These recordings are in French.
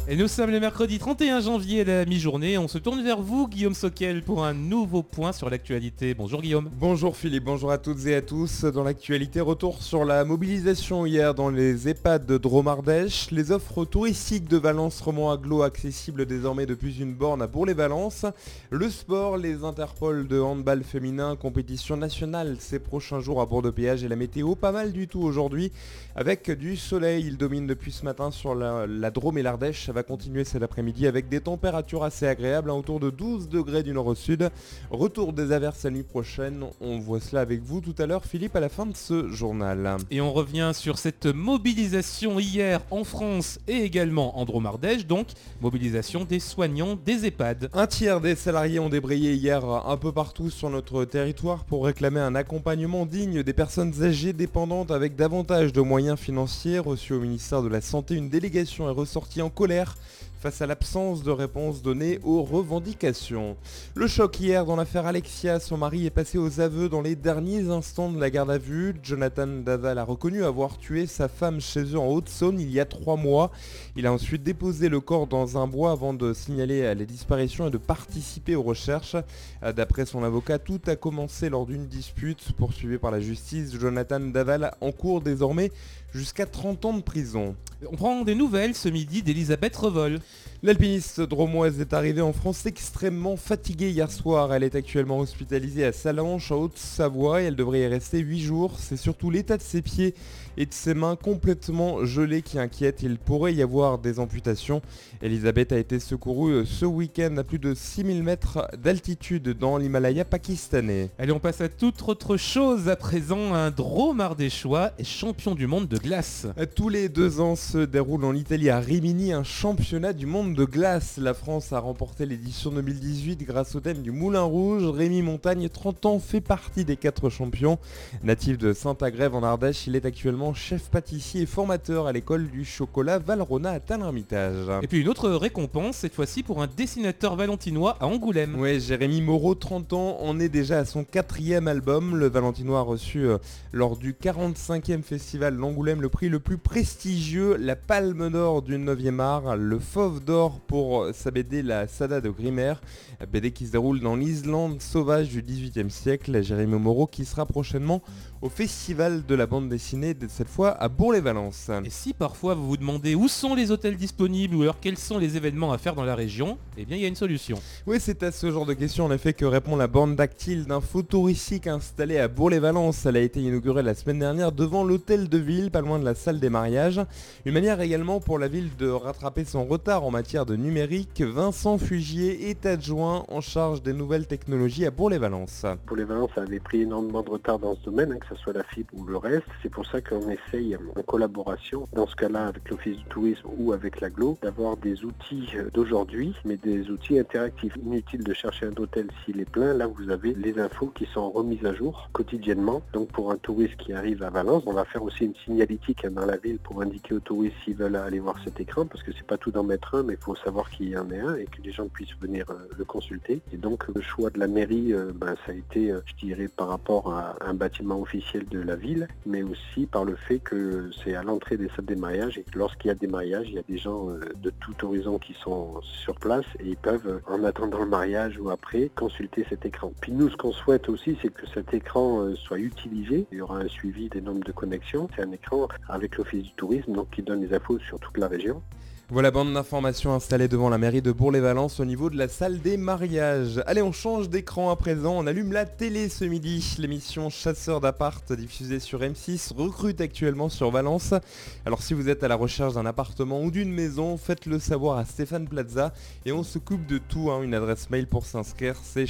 Et nous sommes le mercredi 31 janvier à la mi-journée. On se tourne vers vous, Guillaume Soquel, pour un nouveau point sur l'actualité. Bonjour Guillaume. Bonjour Philippe, bonjour à toutes et à tous. Dans l'actualité, retour sur la mobilisation hier dans les EHPAD de Drôme-Ardèche. Les offres touristiques de Valence Romand Agglo accessibles désormais depuis une borne à Bourg-les-Valences. Le sport, les interpolls de handball féminin, compétition nationale ces prochains jours à Bourg-de-Péage et la météo pas mal du tout aujourd'hui avec du soleil. Il domine depuis ce matin sur la Drôme et l'Ardèche. Ça va continuer cet après-midi avec des températures assez agréables, autour de 12 degrés du nord au sud. Retour des averses la nuit prochaine. On voit cela avec vous tout à l'heure, Philippe, à la fin de ce journal. Et on revient sur cette mobilisation hier en France et également en Drôme-Ardèche, donc mobilisation des soignants des EHPAD. Un tiers des salariés ont débrayé hier un peu partout sur notre territoire pour réclamer un accompagnement digne des personnes âgées dépendantes avec davantage de moyens financiers. Reçu au ministère de la Santé, une délégation est ressortie en colère face à l'absence de réponse donnée aux revendications. Le choc hier dans l'affaire Alexia, son mari est passé aux aveux dans les derniers instants de la garde à vue. Jonathan Daval a reconnu avoir tué sa femme chez eux en Haute-Saône il y a 3 mois. Il a ensuite déposé le corps dans un bois avant de signaler les disparitions et de participer aux recherches. D'après son avocat, tout a commencé lors d'une dispute poursuivie par la justice. Jonathan Daval encourt désormais jusqu'à 30 ans de prison. On prend des nouvelles ce midi d'Elisabeth Revol. L'alpiniste dromoise est arrivée en France extrêmement fatiguée hier soir. Elle est actuellement hospitalisée à Salanches en Haute-Savoie et elle devrait y rester 8 jours. C'est surtout l'état de ses pieds et de ses mains complètement gelées qui inquiète. Il pourrait y avoir des amputations. Elisabeth a été secourue ce week-end à plus de 6000 mètres d'altitude dans l'Himalaya pakistanais. Allez, on passe à toute autre chose à présent. Un Drôme-Ardéchois est champion du monde de glace. Tous les 2 ans se déroule en Italie à Rimini un championnat du monde de glace. La France a remporté l'édition 2018 grâce au thème du Moulin Rouge. Rémi Montagne, 30 ans, fait partie des 4 champions. Natif de Saint-Agrève en Ardèche, il est actuellement chef pâtissier et formateur à l'école du chocolat Valrhona à Tain-l'Hermitage. Et puis une autre récompense, cette fois-ci pour un dessinateur valentinois à Angoulême. Oui, Jérémy Moreau, 30 ans, en est déjà à son 4e album. Le Valentinois a reçu lors du 45e festival d'Angoulême le prix le plus prestigieux, la Palme d'Or du 9e art, le Fauve d'Or pour sa BD La Sada de Grimaire, BD qui se déroule dans l'Islande sauvage du 18e siècle. Jérémy Moreau qui sera prochainement au festival de la bande dessinée, cette fois à Bourg-les-Valences. Et si parfois vous vous demandez où sont les hôtels disponibles ou alors quels sont les événements à faire dans la région, eh bien il y a une solution. Oui, c'est à ce genre de questions en effet que répond la borne dactyle d'info touristique installée à Bourg-les-Valences. Elle a été inaugurée la semaine dernière devant l'hôtel de ville, pas loin de la salle des mariages. Une manière également pour la ville de rattraper son retard en matière de numérique. Vincent Fugier est adjoint en charge des nouvelles technologies à Bourg-les-Valences. Bourg-les-Valences avait pris énormément de retard dans ce domaine, que ce soit la fibre ou le reste. C'est pour ça qu'on essaye en collaboration, dans ce cas-là avec l'Office du tourisme ou avec l'Agglo, d'avoir des outils d'aujourd'hui, mais des outils interactifs. Inutile de chercher un hôtel s'il est plein. Là, vous avez les infos qui sont remises à jour quotidiennement. Donc pour un touriste qui arrive à Valence, on va faire aussi une signalétique dans la ville pour indiquer aux touristes s'ils veulent aller voir cet écran, parce que c'est pas tout d'en mettre un, mais il faut savoir qu'il y en ait un et que les gens puissent venir le consulter. Et donc le choix de la mairie, ça a été, je dirais, par rapport à un bâtiment officiel de la ville, mais aussi par le fait que c'est à l'entrée des salles des mariages et que lorsqu'il y a des mariages, il y a des gens de tout horizon qui sont sur place et ils peuvent, en attendant le mariage ou après, consulter cet écran. Puis nous, ce qu'on souhaite aussi, c'est que cet écran soit utilisé. Il y aura un suivi des nombres de connexions. C'est un écran avec l'Office du tourisme, donc qui donne les infos sur toute la région. Voilà, bande d'informations installée devant la mairie de Bourg-les-Valences au niveau de la salle des mariages. Allez, on change d'écran à présent, on allume la télé ce midi. L'émission Chasseurs d'appart diffusée sur M6 recrute actuellement sur Valence. Alors si vous êtes à la recherche d'un appartement ou d'une maison, faites-le savoir à Stéphane Plaza et on s'occupe de tout. Une adresse mail pour s'inscrire, c'est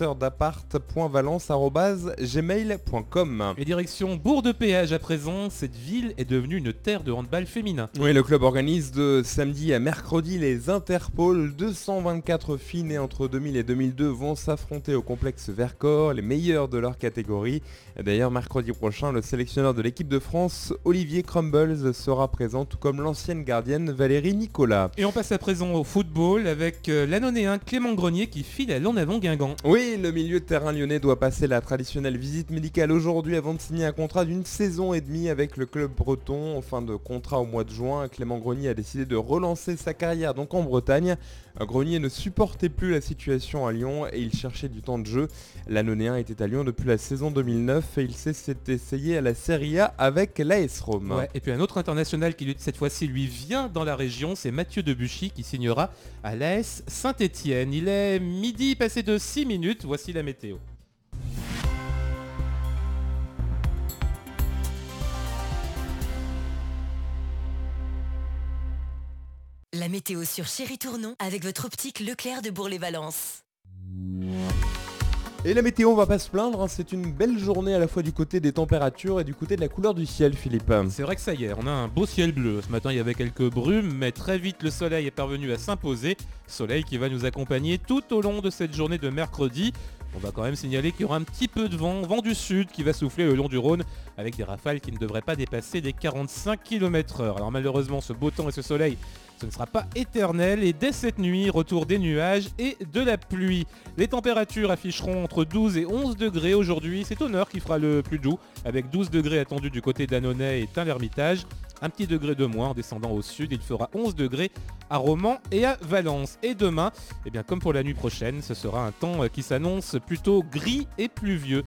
chasseurdappart.valence@gmail.com. Et direction Bourg-de-Péage à présent, cette ville est devenue une terre de handball féminin. Oui, le club organise de samedi à mercredi les Interpol. 224 filles nées entre 2000 et 2002 vont s'affronter au complexe Vercors, les meilleures de leur catégorie. D'ailleurs, mercredi prochain, le sélectionneur de l'équipe de France, Olivier Crumbles, sera présent, tout comme l'ancienne gardienne Valérie Nicolas. Et on passe à présent au football avec l'Annonéen Clément Grenier qui file à Lon-Avant-Guingamp. Oui, le milieu de terrain lyonnais doit passer la traditionnelle visite médicale aujourd'hui avant de signer un contrat d'une saison et demie avec le club breton. En fin de contrat au mois de juin, Clément Grenier a décidé de relancer relancer sa carrière donc en Bretagne. Grenier ne supportait plus la situation à Lyon et il cherchait du temps de jeu. L'Annonéen était à Lyon depuis la saison 2009 et il s'est essayé à la Serie A avec l'AS Rome. Ouais, et puis un autre international qui cette fois-ci lui vient dans la région, c'est Mathieu Debuchy qui signera à l'AS Saint-Étienne. Il est midi passé de 6 minutes, voici la météo. La météo sur Chéri Tournon avec votre optique Leclerc de Bourg-les-Valences. Et la météo, on va pas se plaindre, hein, c'est une belle journée à la fois du côté des températures et du côté de la couleur du ciel, Philippe. C'est vrai que ça y est, on a un beau ciel bleu. Ce matin il y avait quelques brumes, mais très vite le soleil est parvenu à s'imposer. Soleil qui va nous accompagner tout au long de cette journée de mercredi. On va quand même signaler qu'il y aura un petit peu de vent du sud qui va souffler le long du Rhône avec des rafales qui ne devraient pas dépasser les 45 km/h. Alors malheureusement ce beau temps et ce soleil, ce ne sera pas éternel et dès cette nuit, retour des nuages et de la pluie. Les températures afficheront entre 12 et 11 degrés aujourd'hui. C'est au nord qui fera le plus doux avec 12 degrés attendus du côté d'Annonay et Tain-l'Hermitage. Un petit degré de moins en descendant au sud, il fera 11 degrés à Romans et à Valence. Et demain, comme pour la nuit prochaine, ce sera un temps qui s'annonce plutôt gris et pluvieux.